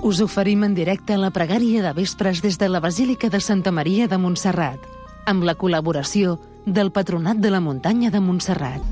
Us oferim en directe la pregària de vespres des de la Basílica de Santa Maria de Montserrat, amb la col·laboració del Patronat de la Muntanya de Montserrat.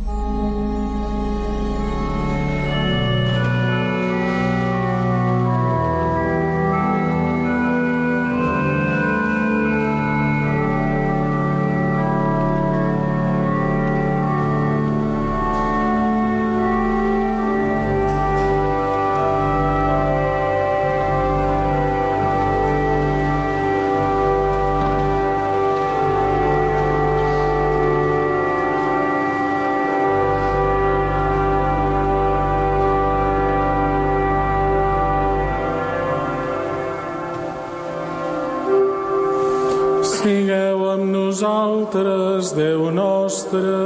Sigueu amb nosaltres, Déu nostre.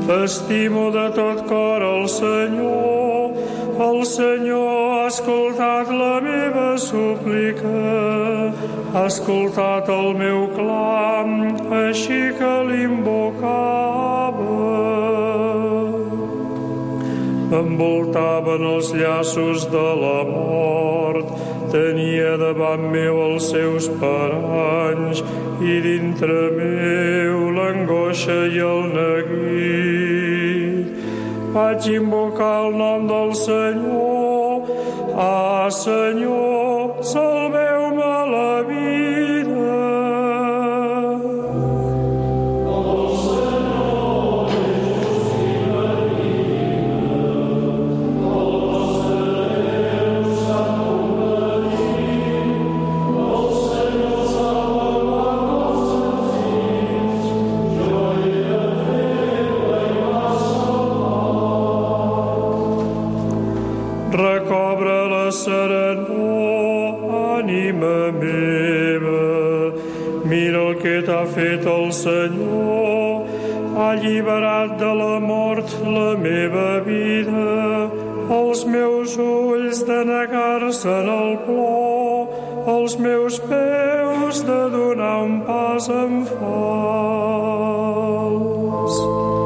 Estimo de tot cor el Senyor ha escoltat la meva súplica, ha escoltat el meu clam, així que l'invocava. M'envoltaven els llaços de la mort, tenia davant meu els seus paranys i dintre meu l'angoixa i el neguit. Vaig invocar el nom del Senyor. Ah, Senyor, salveu-me la vida. Recobra la serenor, ànima meva. Mira el que t'ha fet el Senyor. Ha alliberat de la mort la meva vida. Els meus ulls de negar-se en el plor, els meus peus de donar un pas en fals.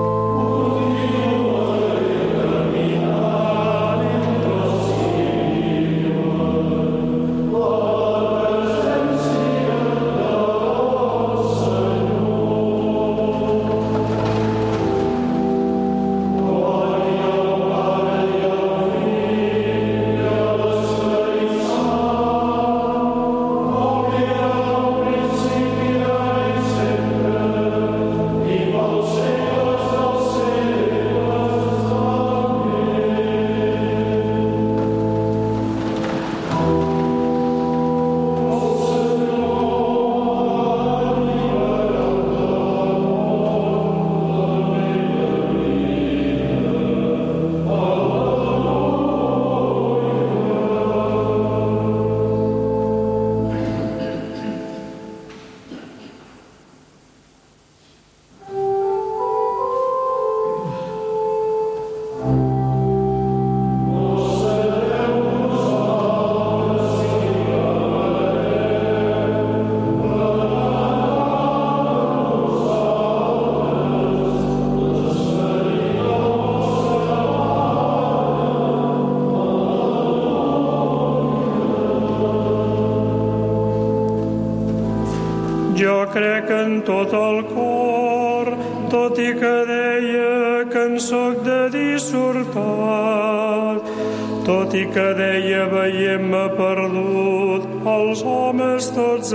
Jo crec en tot el cor, tot i que deia que en soc de dissortat, tot i que deia veient-me perdut, els homes tots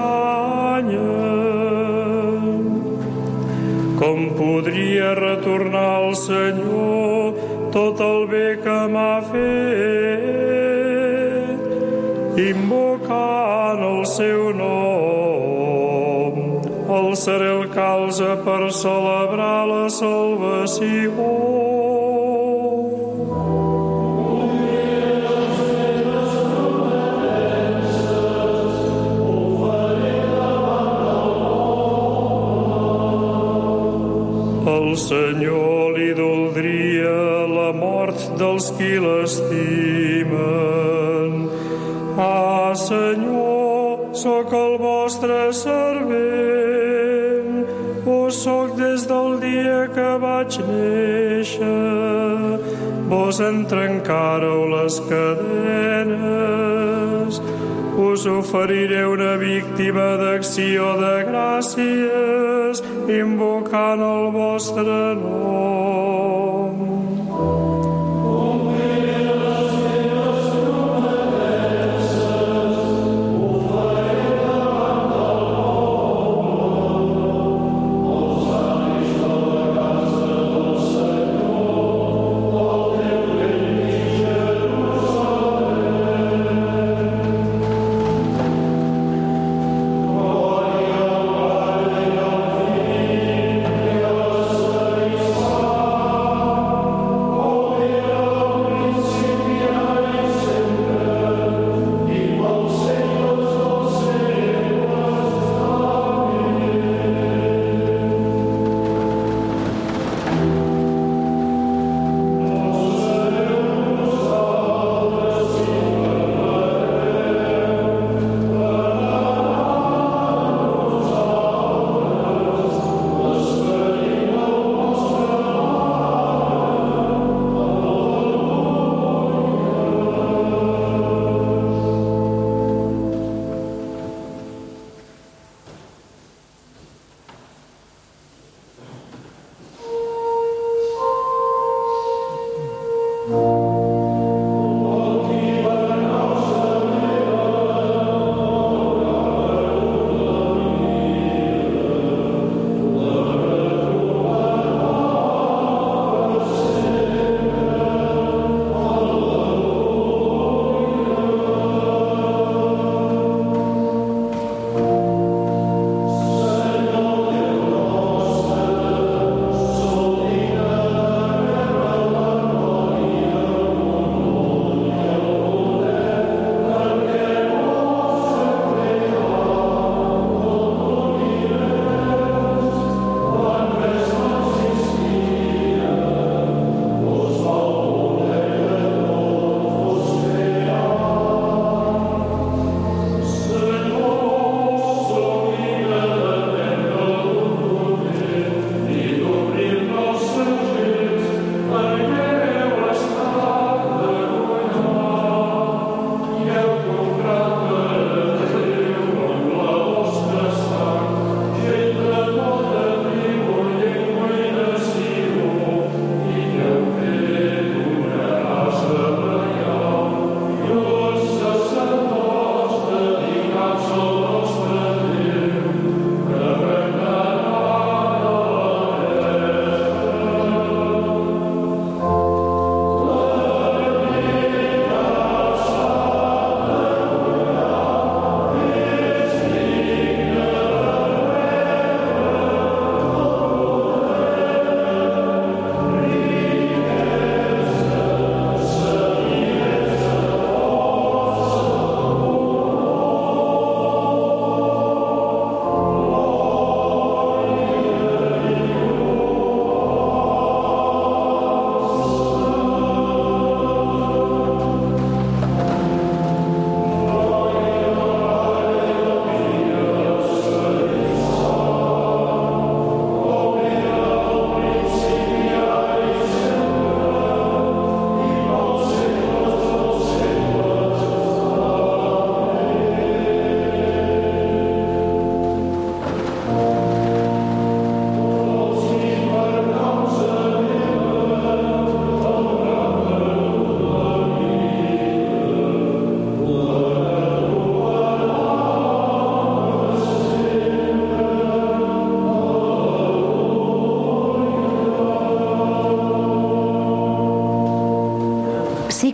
enganyen. Com podria retornar al Senyor tot el bé que m'ha fet, invocant el seu nom. El seré el calze per celebrar la salvació. El Senyor li doldria la mort dels qui l'estimen. Ah, Senyor, sóc el vostre servent, vos sóc des del dia que vaig néixer. Vos en trencàreu les cadenes, us oferiré una víctima d'acció de gràcies, invocant el vostre nom.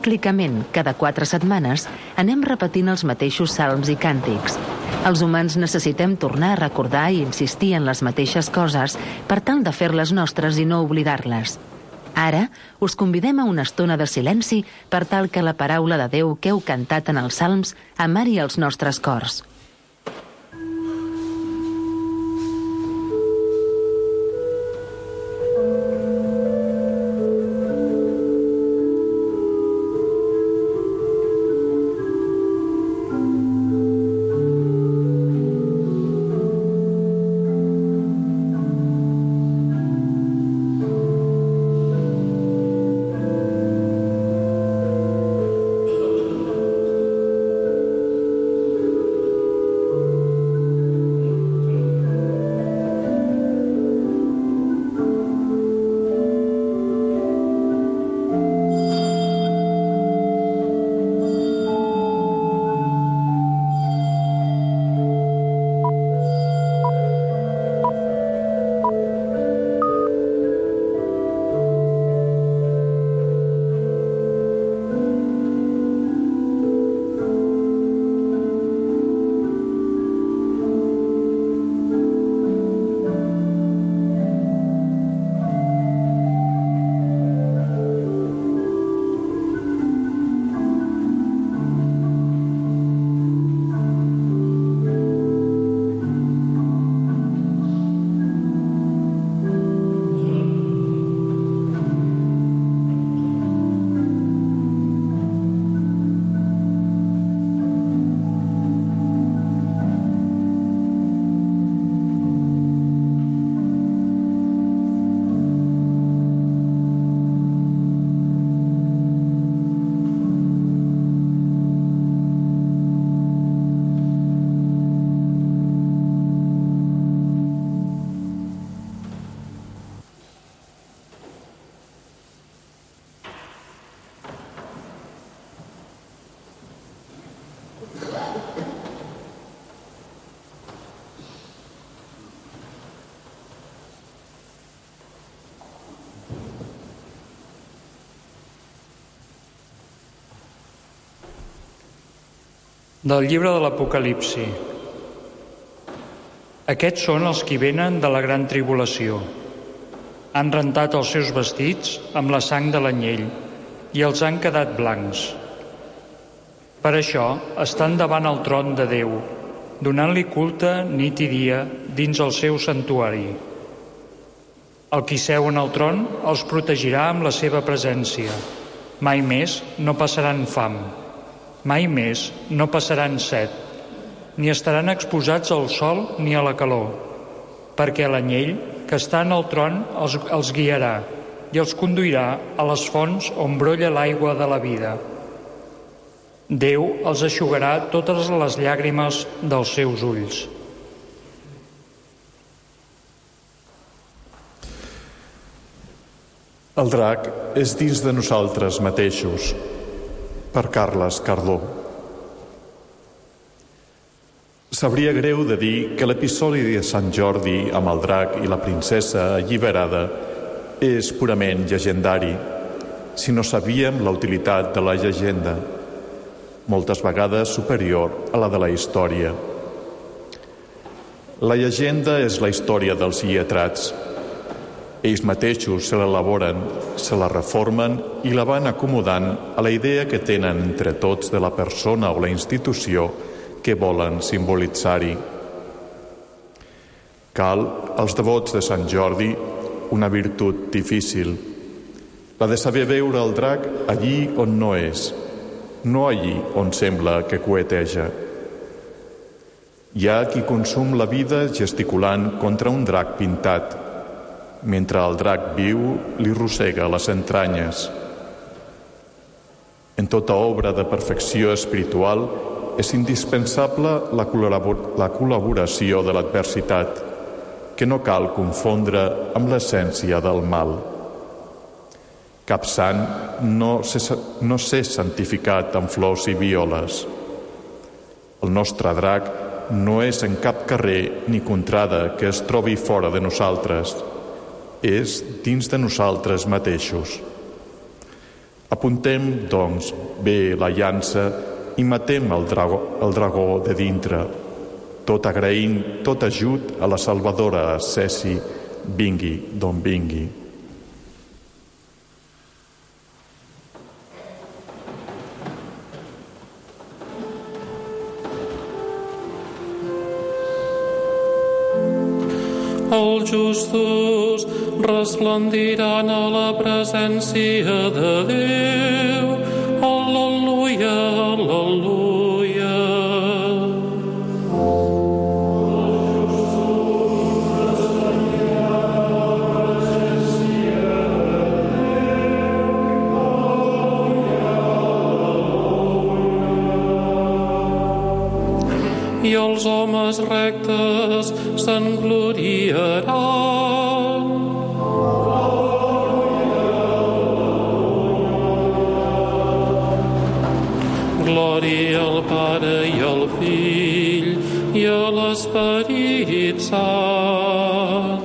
cíclicament, cada 4 setmanes, anem repetint els mateixos salms i càntics. Els humans necessitem tornar a recordar i insistir en les mateixes coses per tal de fer-les nostres i no oblidar-les. Ara us convidem a una estona de silenci per tal que la paraula de Déu que heu cantat en els salms amari els nostres cors. Del llibre de l'Apocalipsi. Aquests són els qui venen de la gran tribulació. Han rentat els seus vestits amb la sang de l'anyell i els han quedat blancs. Per això estan davant el tron de Déu, donant-li culte nit i dia dins el seu santuari. El qui seu en el tron els protegirà amb la seva presència. Mai més no passaran fam. Mai més no passaran set, ni estaran exposats al sol ni a la calor, perquè l'anyell que està en el tron els guiarà i els conduirà a les fonts on brolla l'aigua de la vida. Déu els eixugarà totes les llàgrimes dels seus ulls. El drac és dins de nosaltres mateixos. Per Carles Cardó. Sabria greu de dir que l'episodi de Sant Jordi amb el drac i la princesa alliberada és purament llegendari, si no sabíem la utilitat de la llegenda, moltes vegades superior a la de la història. La llegenda és la història dels lletrats. Ells mateixos se l'elaboren, se la reformen i la van acomodant a la idea que tenen entre tots de la persona o la institució que volen simbolitzar-hi. Cal, als devots de Sant Jordi, una virtut difícil, la de saber veure el drac allí on no és, no allí on sembla que cueteja. Hi ha qui consum la vida gesticulant contra un drac pintat, mentre el drac viu li rossega les entranyes. En tota obra de perfecció espiritual és indispensable la col·laboració de l'adversitat, que no cal confondre amb l'essència del mal. Cap sant no s'és santificat amb flors i violes. El nostre drac no és en cap carrer ni contrada que es trobi fora de nosaltres, és dins de nosaltres mateixos. Apuntem, doncs, bé la llança i matem el dragó de dintre, tot agraint tot ajut a la salvadora Ceci, vingui d'on vingui. Els justos resplendiran a la presència de Déu. Al·leluia, al·leluia. I els homes rectes se'n gloriaran. Glòria al Pare i al Fill i a l'Esperit Sant.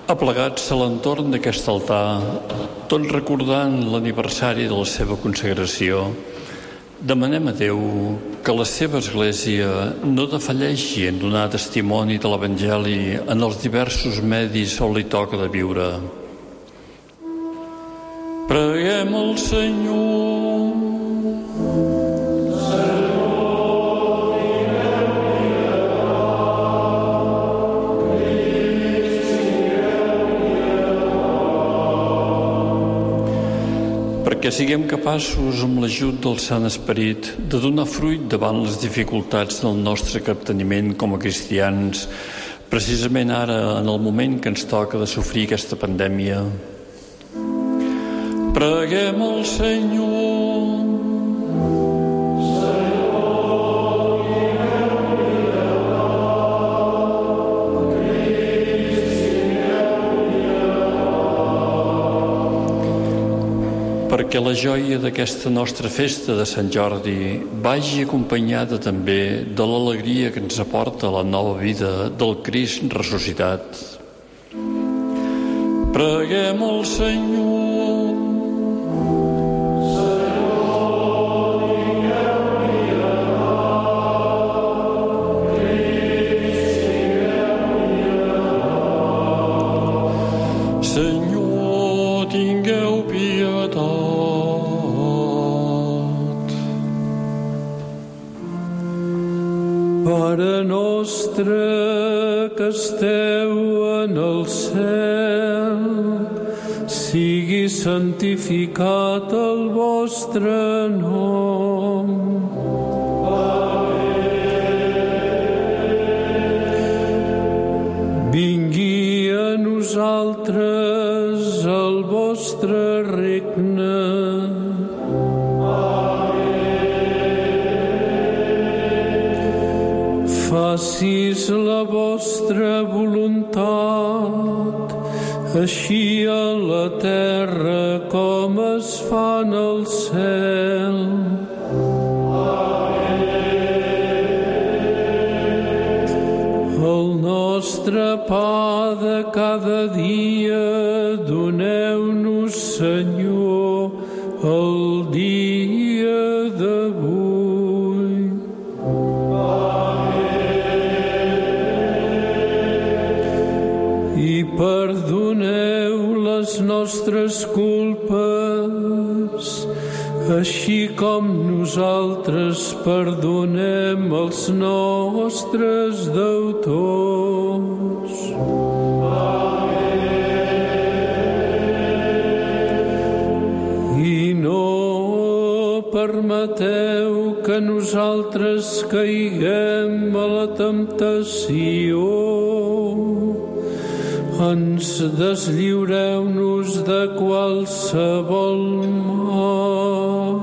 Aplegats a l'entorn d'aquest altar, tot recordant l'aniversari de la seva consagració, demanem a Déu que la seva Església no defalleixi en donar testimoni de l'Evangeli en els diversos medis on li toca de viure. Preguem al Senyor. Perquè siguem capaços, amb l'ajut del Sant Esperit, de donar fruit davant les dificultats del nostre capteniment com a cristians, precisament ara, en el moment que ens toca de sofrir aquesta pandèmia. Preguem al Senyor. Perquè la joia d'aquesta nostra festa de Sant Jordi vagi acompanyada també de l'alegria que ens aporta la nova vida del Crist ressuscitat. Preguem al Senyor. Pare nostre que esteu en el cel, sigui santificat el vostre nom. Vingui a nosaltres el vostre regne. Facis la vostra voluntat, així a la terra com es fa en el cel. El nostre pa de cada dia doneu-nos, Senyor, el dia d'avui. Perdoneu les nostres culpes, així com nosaltres perdonem els nostres deutors. I no permeteu que nosaltres caiguem a la temptació. Ens deslliureu-nos de qualsevol mal.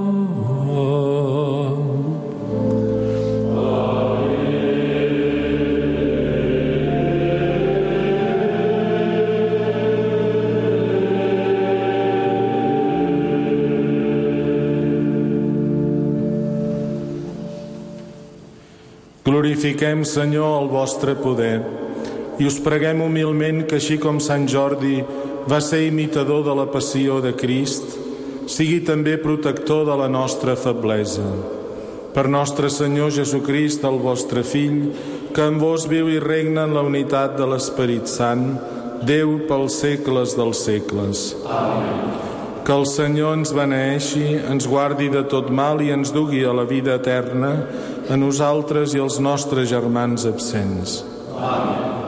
Glorifiquem, Senyor, el vostre poder. I us preguem humilment que, així com Sant Jordi va ser imitador de la passió de Crist, sigui també protector de la nostra feblesa. Per nostre Senyor Jesucrist, el vostre Fill, que en vos viu i regna en la unitat de l'Esperit Sant, Déu pels segles dels segles. Amén. Que el Senyor ens beneeixi, ens guardi de tot mal i ens dugui a la vida eterna, a nosaltres i als nostres germans absents. Amén.